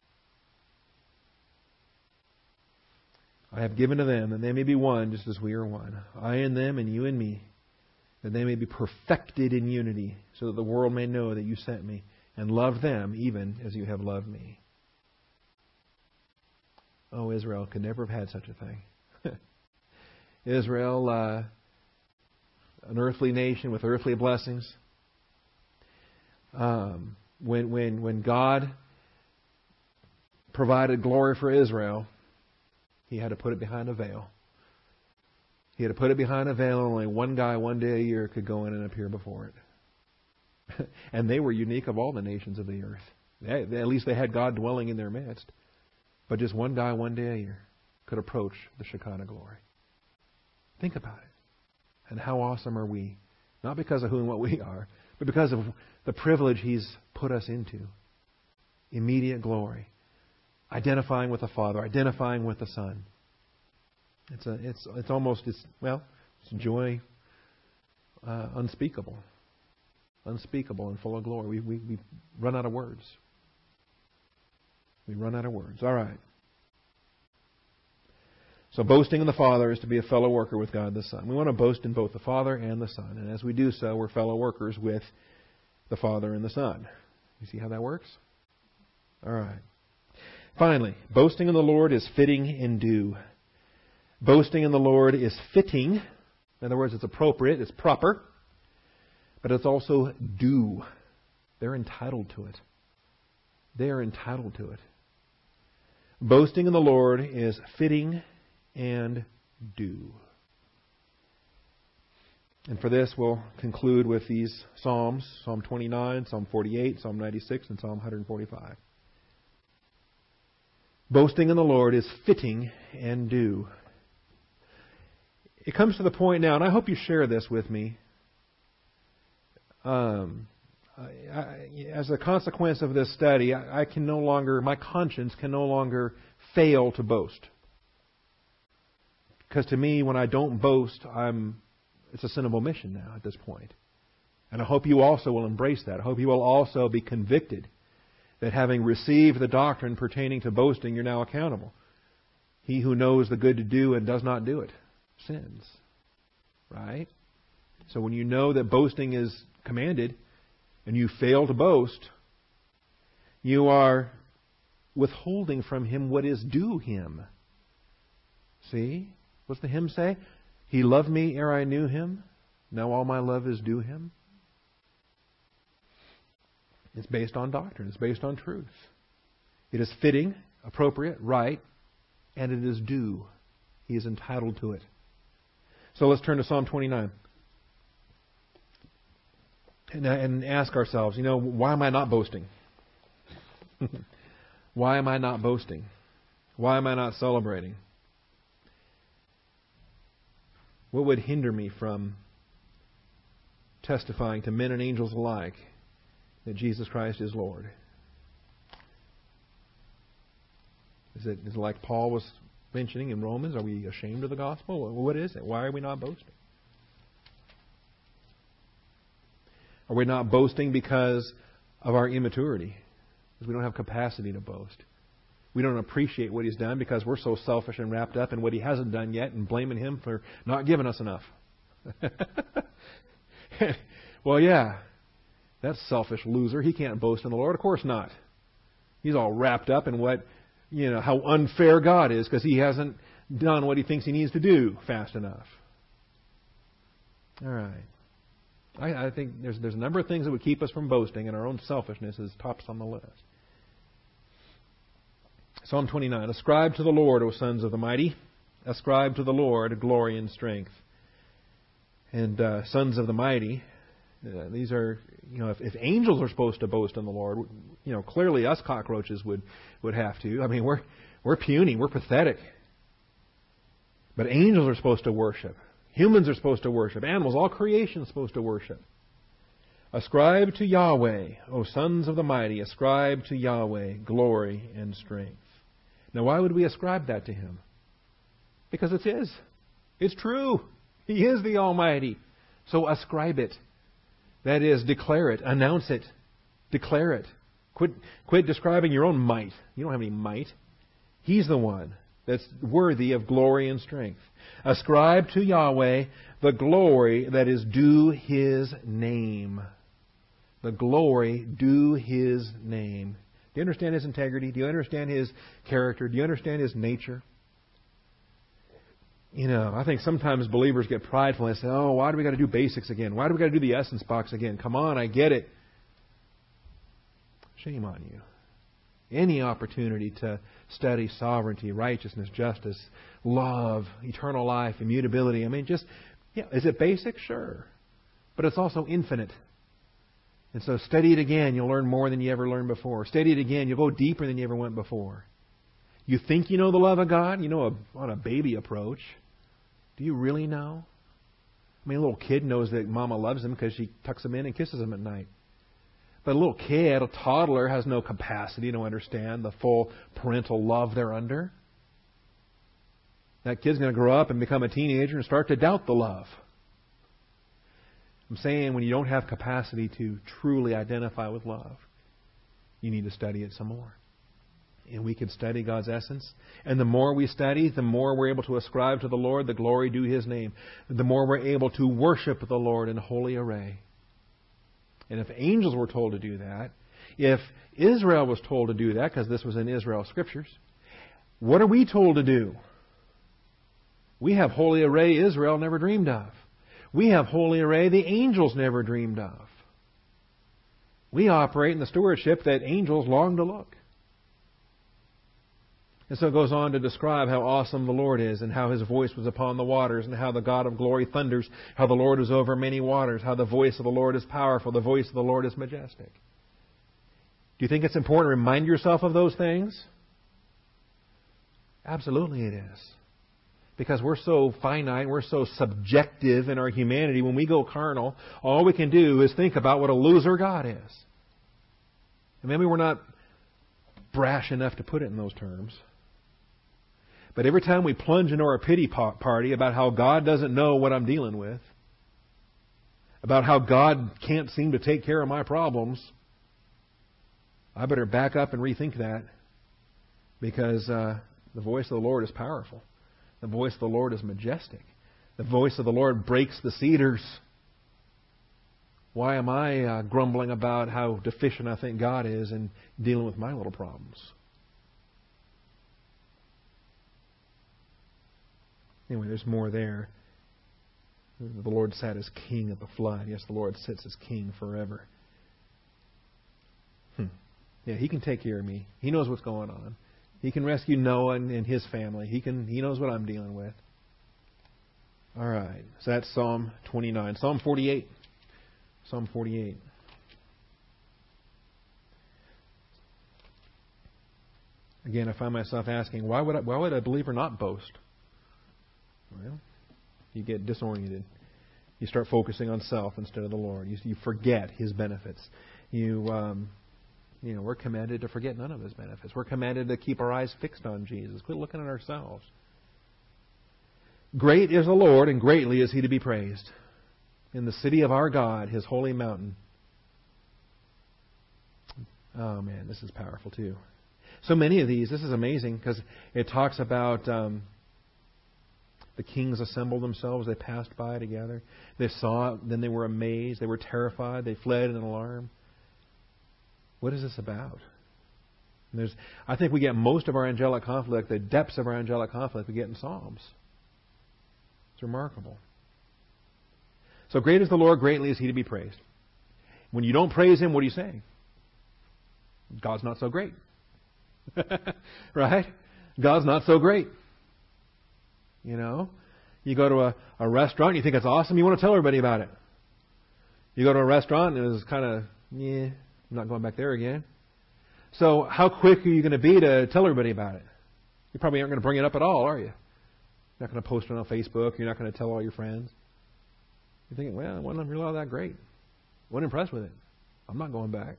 I have given to them that they may be one, just as we are one. I in them and you in me, that they may be perfected in unity, so that the world may know that you sent me and love them even as you have loved me. Oh, Israel could never have had such a thing. Israel, uh, an earthly nation with earthly blessings. Um, when when when God provided glory for Israel, He had to put it behind a veil. He had to put it behind a veil, and only one guy one day a year could go in and appear before it. And they were unique of all the nations of the earth. They, at least they had God dwelling in their midst. But just one guy one day a year could approach the Shekinah glory. Think about it. And how awesome are we? Not because of who and what we are, but because of the privilege He's put us into. Immediate glory. Identifying with the Father, identifying with the Son. It's a, it's, it's almost, it's well, it's joy uh, unspeakable, unspeakable and full of glory. We, we we run out of words. We run out of words. All right. So boasting in the Father is to be a fellow worker with God the Son. We want to boast in both the Father and the Son, and as we do so, we're fellow workers with the Father and the Son. You see how that works? All right. Finally, boasting in the Lord is fitting and due. Boasting in the Lord is fitting. In other words, it's appropriate, it's proper. But it's also due. They're entitled to it. They are entitled to it. Boasting in the Lord is fitting and due. And for this, we'll conclude with these Psalms. Psalm twenty-nine, Psalm forty-eight, Psalm ninety-six, and Psalm one forty-five. Boasting in the Lord is fitting and due. It comes to the point now, and I hope you share this with me. Um, I, I, as a consequence of this study, I, I can no longer, my conscience can no longer fail to boast. Because to me, when I don't boast, I'm it's a sin of omission now at this point. And I hope you also will embrace that. I hope you will also be convicted that having received the doctrine pertaining to boasting, you're now accountable. He who knows the good to do and does not do it sins. Right? So when you know that boasting is commanded and you fail to boast, you are withholding from Him what is due Him. See? What's the hymn say? He loved me ere I knew Him. Now all my love is due Him. It's based on doctrine. It's based on truth. It is fitting, appropriate, right, and it is due. He is entitled to it. So let's turn to Psalm twenty-nine. And, and ask ourselves, you know, why am I not boasting? Why am I not boasting? Why am I not celebrating? What would hinder me from testifying to men and angels alike that Jesus Christ is Lord? Is it, is it like Paul was mentioning in Romans? Are we ashamed of the gospel? What is it? Why are we not boasting? Are we not boasting because of our immaturity? Because we don't have capacity to boast. We don't appreciate what He's done because we're so selfish and wrapped up in what He hasn't done yet and blaming Him for not giving us enough. Well, yeah, that selfish loser, he can't boast in the Lord. Of course not. He's all wrapped up in what, you know, how unfair God is because He hasn't done what He thinks He needs to do fast enough. All right. I, I think there's there's a number of things that would keep us from boasting, and our own selfishness is tops on the list. Psalm twenty-nine. Ascribe to the Lord, O sons of the mighty. Ascribe to the Lord glory and strength. And uh, sons of the mighty, uh, these are, you know, if, if angels are supposed to boast in the Lord, you know, clearly us cockroaches would, would have to. I mean, we're we're puny, we're pathetic. But angels are supposed to worship. Humans are supposed to worship. Animals, all creation is supposed to worship. Ascribe to Yahweh, O sons of the mighty, ascribe to Yahweh glory and strength. Now, why would we ascribe that to Him? Because it's His. It's true. He is the Almighty. So ascribe it. That is, declare it. Announce it. Declare it. Quit, quit describing your own might. You don't have any might. He's the one that's worthy of glory and strength. Ascribe to Yahweh the glory that is due His name. The glory due His name. Do you understand His integrity? Do you understand His character? Do you understand His nature? You know, I think sometimes believers get prideful and say, oh, why do we got to do basics again? Why do we got to do the essence box again? Come on, I get it. Shame on you. Any opportunity to study sovereignty, righteousness, justice, love, eternal life, immutability. I mean, just, yeah, is it basic? Sure. But it's also infinite. And so study it again. You'll learn more than you ever learned before. Study it again. You'll go deeper than you ever went before. You think you know the love of God? You know a, on a baby approach. Do you really know? I mean, a little kid knows that Mama loves him because she tucks him in and kisses him at night. But a little kid, a toddler, has no capacity to understand the full parental love they're under. That kid's going to grow up and become a teenager and start to doubt the love. I'm saying when you don't have capacity to truly identify with love, you need to study it some more. And we can study God's essence. And the more we study, the more we're able to ascribe to the Lord the glory due His name. The more we're able to worship the Lord in holy array. And if angels were told to do that, if Israel was told to do that, because this was in Israel's scriptures, what are we told to do? We have holy array Israel never dreamed of. We have holy array the angels never dreamed of. We operate in the stewardship that angels long to look. And so it goes on to describe how awesome the Lord is and how His voice was upon the waters and how the God of glory thunders, how the Lord is over many waters, how the voice of the Lord is powerful, the voice of the Lord is majestic. Do you think it's important to remind yourself of those things? Absolutely it is. Because we're so finite, we're so subjective in our humanity. When we go carnal, all we can do is think about what a loser God is. And maybe we're not brash enough to put it in those terms. But every time we plunge into our pity party about how God doesn't know what I'm dealing with, about how God can't seem to take care of my problems, I better back up and rethink that, because uh, the voice of the Lord is powerful. The voice of the Lord is majestic. The voice of the Lord breaks the cedars. Why am I uh, grumbling about how deficient I think God is in dealing with my little problems? Anyway, there's more there. The Lord sat as king at the flood. Yes, the Lord sits as king forever. Hmm. Yeah, He can take care of me. He knows what's going on. He can rescue Noah and, and his family. He can. He knows what I'm dealing with. All right. So that's Psalm twenty-nine. Psalm forty-eight. Psalm forty-eight. Again, I find myself asking, why would I, why would a believer not boast? Well, you get disoriented. You start focusing on self instead of the Lord. You, you forget His benefits. You, um, you know, we're commanded to forget none of His benefits. We're commanded to keep our eyes fixed on Jesus. Quit looking at ourselves. Great is the Lord, and greatly is He to be praised. In the city of our God, His holy mountain. Oh, man, this is powerful, too. So many of these, this is amazing because it talks about um, the kings assembled themselves. They passed by together. They saw it. Then they were amazed. They were terrified. They fled in alarm. What is this about? And there's, I think we get most of our angelic conflict, the depths of our angelic conflict, we get in Psalms. It's remarkable. So great is the Lord, greatly is He to be praised. When you don't praise Him, what are you saying? God's not so great. Right? God's not so great. You know? You go to a, a restaurant, you think it's awesome, you want to tell everybody about it. You go to a restaurant and it's kind of, yeah, I'm not going back there again. So how quick are you going to be to tell everybody about it? You probably aren't going to bring it up at all, are you? You're not going to post it on Facebook. You're not going to tell all your friends. You're thinking, well, it wasn't really all that great. I wasn't impressed with it. I'm not going back.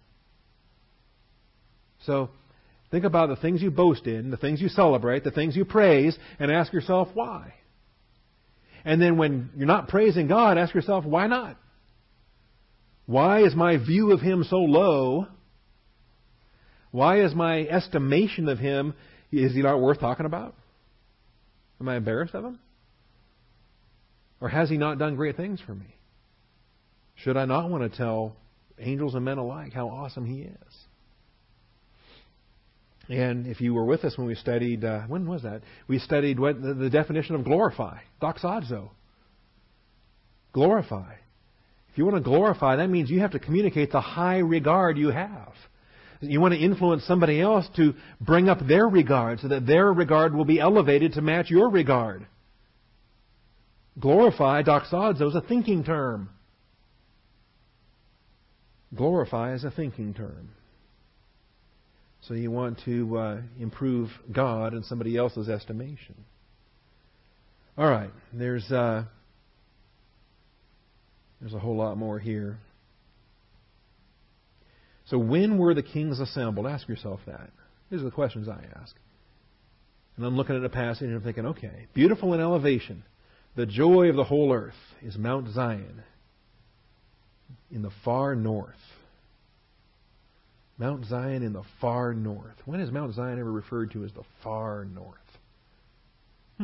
So think about the things you boast in, the things you celebrate, the things you praise, and ask yourself why. And then when you're not praising God, ask yourself, why not? Why is my view of Him so low? Why is my estimation of Him, is He not worth talking about? Am I embarrassed of Him? Or has He not done great things for me? Should I not want to tell angels and men alike how awesome He is? And if you were with us when we studied, uh, when was that? We studied what the, the definition of glorify, doxazo. Glorify. If you want to glorify, that means you have to communicate the high regard you have. You want to influence somebody else to bring up their regard so that their regard will be elevated to match your regard. Glorify, doxazo, is a thinking term. Glorify is a thinking term. So you want to uh, improve God in somebody else's estimation. All right, there's uh, there's a whole lot more here. So when were the kings assembled? Ask yourself that. These are the questions I ask. And I'm looking at a passage and I'm thinking, okay, beautiful in elevation, the joy of the whole earth is Mount Zion in the far north. Mount Zion in the far north. When is Mount Zion ever referred to as the far north? Hmm.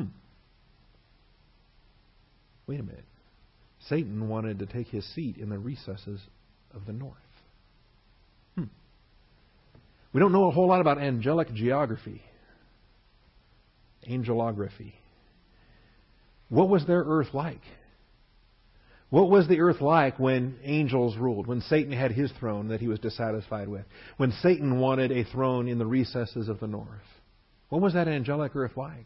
Wait a minute. Satan wanted to take his seat in the recesses of the north. Hmm. We don't know a whole lot about angelic geography. Angelography. What was their earth like? What was the earth like when angels ruled? When Satan had his throne that he was dissatisfied with? When Satan wanted a throne in the recesses of the north? What was that angelic earth like?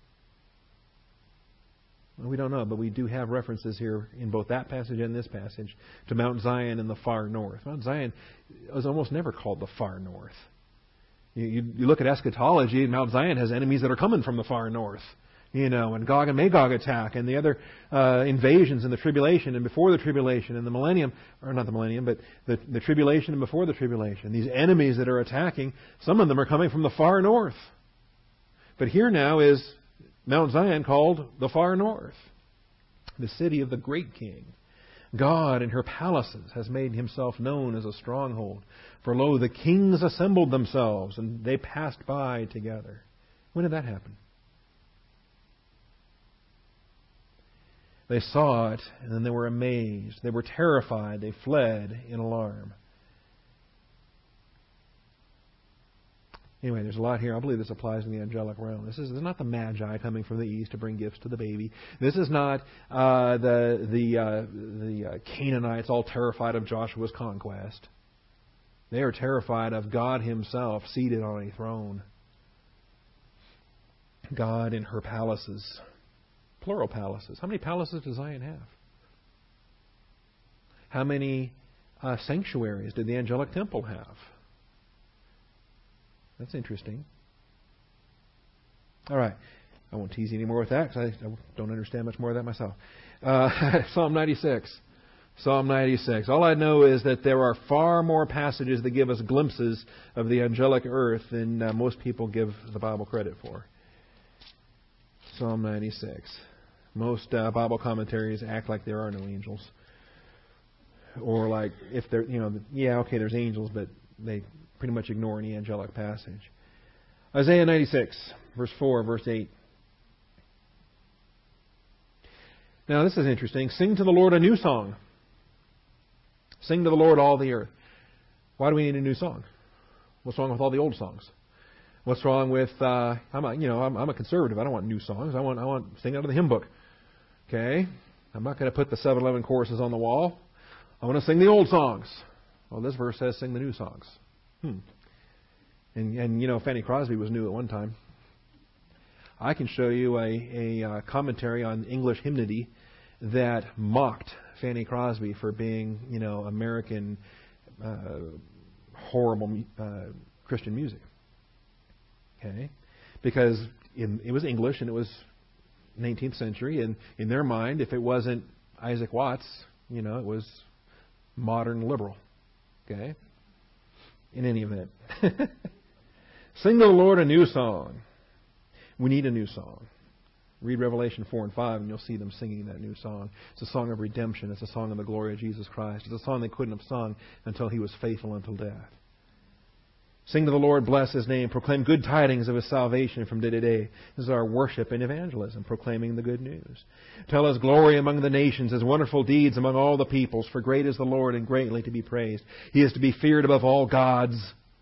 Well, we don't know, but we do have references here in both that passage and this passage to Mount Zion in the far north. Mount Zion is almost never called the far north. You, you, you look at eschatology, and Mount Zion has enemies that are coming from the far north. You know, and Gog and Magog attack, and the other uh, invasions in the tribulation and before the tribulation and the millennium, or not the millennium, but the, the tribulation and before the tribulation. These enemies that are attacking, some of them are coming from the far north. But here now is Mount Zion called the far north, the city of the great king. God in her palaces has made Himself known as a stronghold. For lo, the kings assembled themselves, and they passed by together. When did that happen? They saw it, and then they were amazed. They were terrified. They fled in alarm. Anyway, there's a lot here. I believe this applies in the angelic realm. This is, this is not the Magi coming from the east to bring gifts to the baby. This is not uh, the the uh, the uh, Canaanites all terrified of Joshua's conquest. They are terrified of God Himself seated on a throne. God in her palaces. Plural palaces. How many palaces does Zion have? How many uh, sanctuaries did the angelic temple have? That's interesting. All right. I won't tease you anymore with that because I, I don't understand much more of that myself. Uh, Psalm ninety-six. Psalm ninety-six. All I know is that there are far more passages that give us glimpses of the angelic earth than uh, most people give the Bible credit for. Psalm ninety-six. Most uh, Bible commentaries act like there are no angels. Or like, if they're, you know, yeah, okay, there's angels, but they pretty much ignore any angelic passage. Isaiah ninety-six, verse four, verse eight. Now this is interesting. Sing to the Lord a new song. Sing to the Lord all the earth. Why do we need a new song? What's wrong with all the old songs? What's wrong with uh, I'm a, you know I'm, I'm a conservative. I don't want new songs. I want I want sing out of the hymn book. Okay, I'm not going to put the seven eleven choruses on the wall. I want to sing the old songs. Well, this verse says sing the new songs. Hmm. And and you know Fanny Crosby was new at one time. I can show you a, a uh, commentary on English hymnody that mocked Fanny Crosby for being you know American uh, horrible uh, Christian music. Okay, because in, it was English and it was nineteenth century, and in their mind, if it wasn't Isaac Watts, you know, it was modern liberal. Okay? In any event. Sing to the Lord a new song. We need a new song. Read Revelation four and five and you'll see them singing that new song. It's a song of redemption. It's a song of the glory of Jesus Christ. It's a song they couldn't have sung until He was faithful until death. Sing to the Lord, bless His name. Proclaim good tidings of His salvation from day to day. This is our worship and evangelism, proclaiming the good news. Tell His glory among the nations, His wonderful deeds among all the peoples. For great is the Lord and greatly to be praised. He is to be feared above all gods.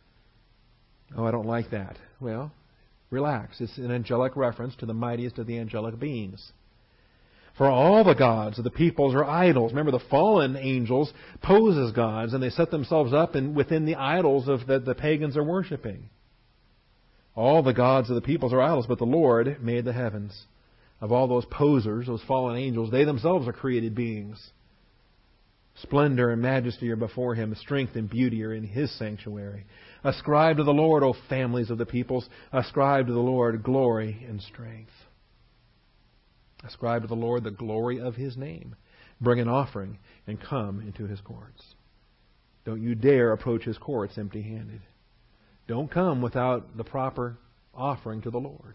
Oh, I don't like that. Well, relax. It's an angelic reference to the mightiest of the angelic beings. For all the gods of the peoples are idols. Remember, the fallen angels pose as gods, and they set themselves up in, within the idols of that the pagans are worshiping. All the gods of the peoples are idols, but the Lord made the heavens. Of all those posers, those fallen angels, they themselves are created beings. Splendor and majesty are before Him. Strength and beauty are in His sanctuary. Ascribe to the Lord, O families of the peoples. Ascribe to the Lord glory and strength. Ascribe to the Lord the glory of His name. Bring an offering and come into His courts. Don't you dare approach His courts empty-handed. Don't come without the proper offering to the Lord.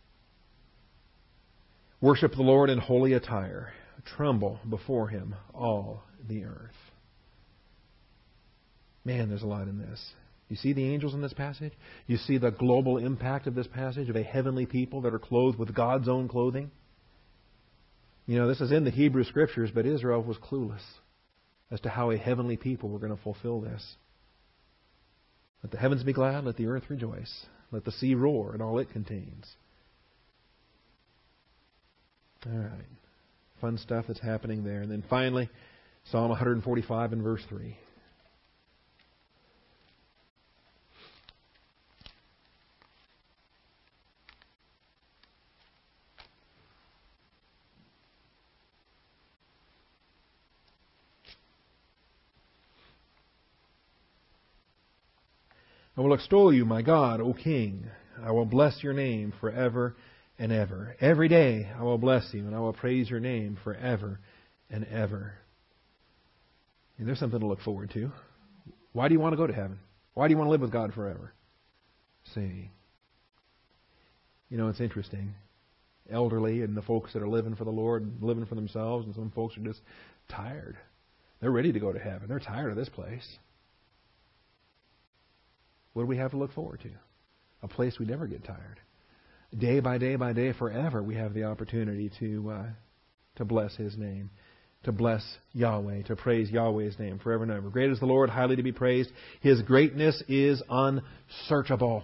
Worship the Lord in holy attire. Tremble before Him, all the earth. Man, there's a lot in this. You see the angels in this passage? You see the global impact of this passage of a heavenly people that are clothed with God's own clothing? You know, this is in the Hebrew Scriptures, but Israel was clueless as to how a heavenly people were going to fulfill this. Let the heavens be glad, let the earth rejoice. Let the sea roar and all it contains. All right. Fun stuff that's happening there. And then finally, Psalm one forty-five and verse three. I will extol you, my God, O King. I will bless your name forever and ever. Every day I will bless you, and I will praise your name forever and ever. And there's something to look forward to. Why do you want to go to heaven? Why do you want to live with God forever? See, you know, it's interesting. Elderly and the folks that are living for the Lord, living for themselves, and some folks are just tired. They're ready to go to heaven. They're tired of this place. What do we have to look forward to? A place we never get tired. Day by day by day, forever, we have the opportunity to uh, to bless His name, to bless Yahweh, to praise Yahweh's name forever and ever. Great is the Lord, highly to be praised. His greatness is unsearchable.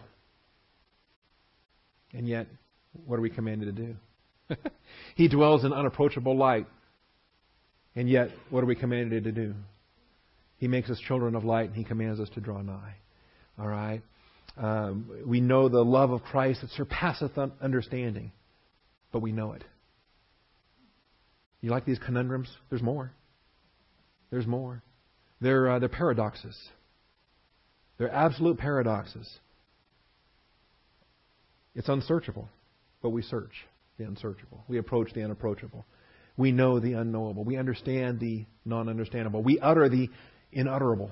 And yet, what are we commanded to do? He dwells in unapproachable light. And yet, what are we commanded to do? He makes us children of light, and He commands us to draw nigh. All right? Um, we know the love of Christ that surpasseth understanding, but we know it. You like these conundrums? There's more. There's more. They're, uh, they're paradoxes. They're absolute paradoxes. It's unsearchable, but we search the unsearchable. We approach the unapproachable. We know the unknowable. We understand the non-understandable. We utter the inutterable.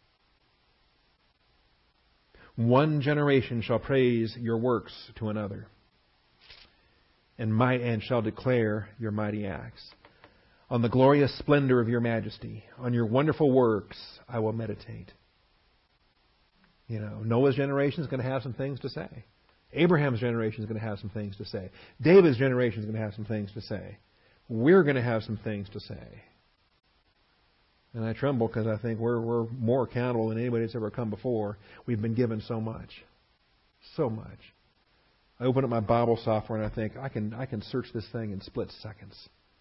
One generation shall praise your works to another, and might and shall declare your mighty acts. On the glorious splendor of your majesty, on your wonderful works, I will meditate. You know, Noah's generation is going to have some things to say. Abraham's generation is going to have some things to say. David's generation is going to have some things to say. We're going to have some things to say. And I tremble because I think we're we're more accountable than anybody that's ever come before. We've been given so much. So much. I open up my Bible software and I think, I can I can search this thing in split seconds.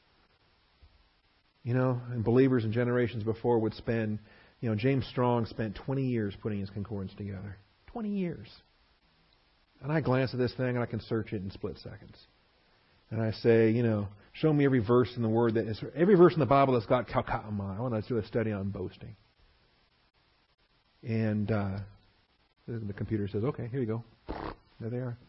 You know, and believers in generations before would spend, you know, James Strong spent twenty years putting his concordance together. twenty years. And I glance at this thing and I can search it in split seconds. And I say, you know, show me every verse in the Word that is, every verse in the Bible that's got kalkatama. I want to do a study on boasting. And uh, the computer says, okay, here you go. There they are.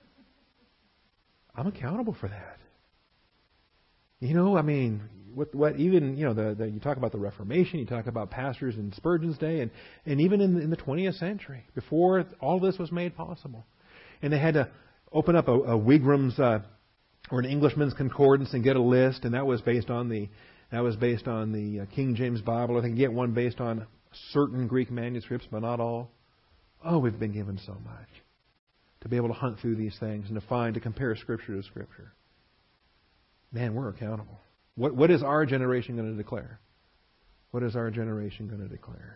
I'm accountable for that. You know, I mean, what, what even, you know, the, the, you talk about the Reformation, you talk about pastors in Spurgeon's day, and, and even in, in the twentieth century, before all this was made possible. And they had to open up a, a Wigram's uh, or an Englishman's concordance and get a list, and that was based on the that was based on the uh, King James Bible. I think you get one based on certain Greek manuscripts, but not all. Oh, we've been given so much to be able to hunt through these things and to find, to compare Scripture to Scripture. Man, we're accountable. What what is our generation going to declare? What is our generation going to declare?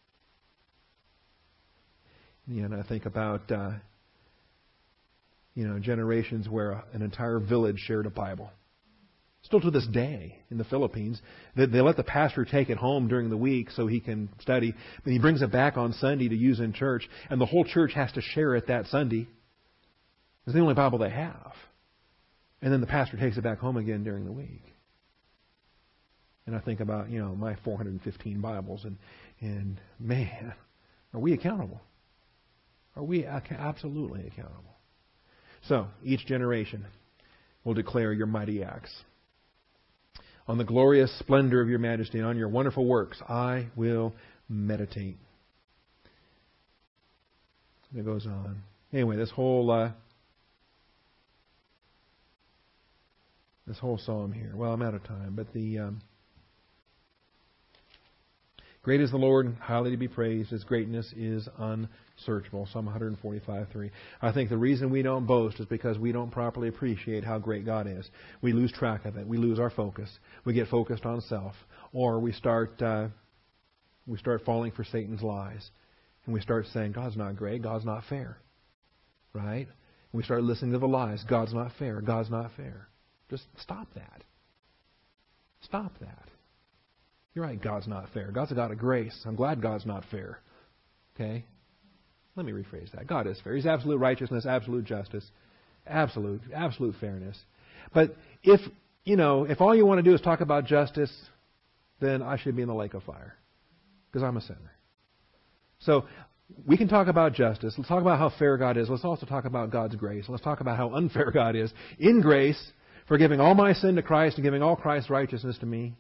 Yeah, and I think about uh, you know generations where an entire village shared a Bible. Still to this day in the Philippines, they, they let the pastor take it home during the week so he can study. Then he brings it back on Sunday to use in church, and the whole church has to share it that Sunday. It's the only Bible they have. And then the pastor takes it back home again during the week. And I think about, you know, my four hundred fifteen Bibles, and, and man, are we accountable? Are we absolutely accountable? So, each generation will declare your mighty acts. On the glorious splendor of your majesty and on your wonderful works, I will meditate. It goes on. Anyway, this whole uh, this whole psalm here. Well, I'm out of time, but the um, great is the Lord, highly to be praised. His greatness is unsearchable. Psalm one forty-five, three. I think the reason we don't boast is because we don't properly appreciate how great God is. We lose track of it. We lose our focus. We get focused on self, or we start uh, we start falling for Satan's lies, and we start saying God's not great. God's not fair, right? And we start listening to the lies. God's not fair. God's not fair. Just stop that. Stop that. You're right, God's not fair. God's a God of grace. I'm glad God's not fair. Okay? Let me rephrase that. God is fair. He's absolute righteousness, absolute justice, absolute, absolute fairness. But if, you know, if all you want to do is talk about justice, then I should be in the lake of fire. Because I'm a sinner. So, we can talk about justice. Let's talk about how fair God is. Let's also talk about God's grace. Let's talk about how unfair God is. In grace, for giving all my sin to Christ and giving all Christ's righteousness to me.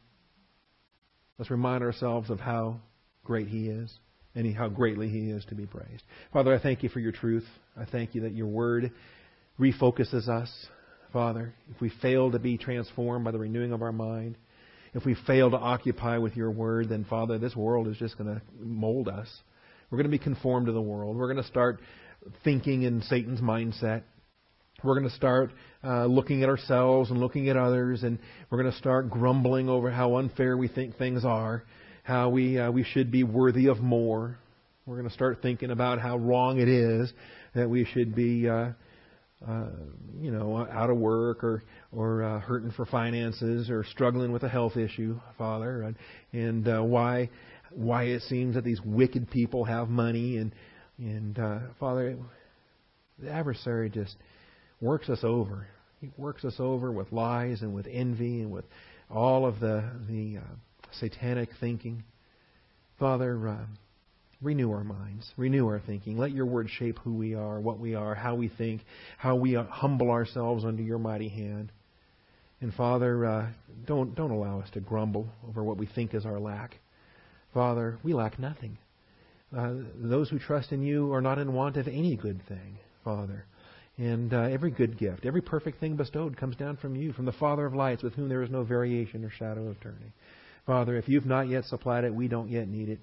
Let's remind ourselves of how great He is and how greatly He is to be praised. Father, I thank You for Your truth. I thank You that Your Word refocuses us. Father, if we fail to be transformed by the renewing of our mind, if we fail to occupy with Your Word, then, Father, this world is just going to mold us. We're going to be conformed to the world. We're going to start thinking in Satan's mindset. We're going to start uh, looking at ourselves and looking at others, and we're going to start grumbling over how unfair we think things are, how we uh, we should be worthy of more. We're going to start thinking about how wrong it is that we should be, uh, uh, you know, out of work or or uh, hurting for finances or struggling with a health issue, Father, and, and uh, why why it seems that these wicked people have money, and and uh, Father, the adversary just works us over. He works us over with lies and with envy and with all of the the uh, satanic thinking. Father, uh, renew our minds, renew our thinking. Let Your Word shape who we are, what we are, how we think, how we humble ourselves under Your mighty hand. And Father, uh, don't don't allow us to grumble over what we think is our lack. Father, we lack nothing. Uh, those who trust in You are not in want of any good thing, Father. And uh, every good gift, every perfect thing bestowed comes down from You, from the Father of lights, with whom there is no variation or shadow of turning. Father, if You've not yet supplied it, we don't yet need it.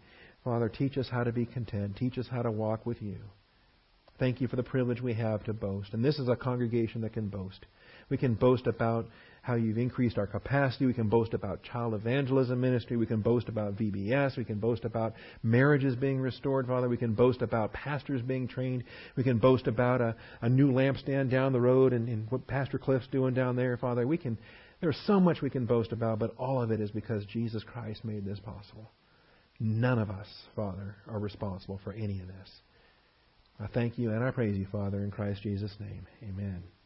Father, teach us how to be content. Teach us how to walk with you. Thank you for the privilege we have to boast. And this is a congregation that can boast. We can boast about how you've increased our capacity. We can boast about child evangelism ministry. We can boast about V B S. We can boast about marriages being restored, Father. We can boast about pastors being trained. We can boast about a, a new lampstand down the road and, and what Pastor Cliff's doing down there, Father. We can. There's so much we can boast about, but all of it is because Jesus Christ made this possible. None of us, Father, are responsible for any of this. I thank you and I praise you, Father, in Christ Jesus' name. Amen.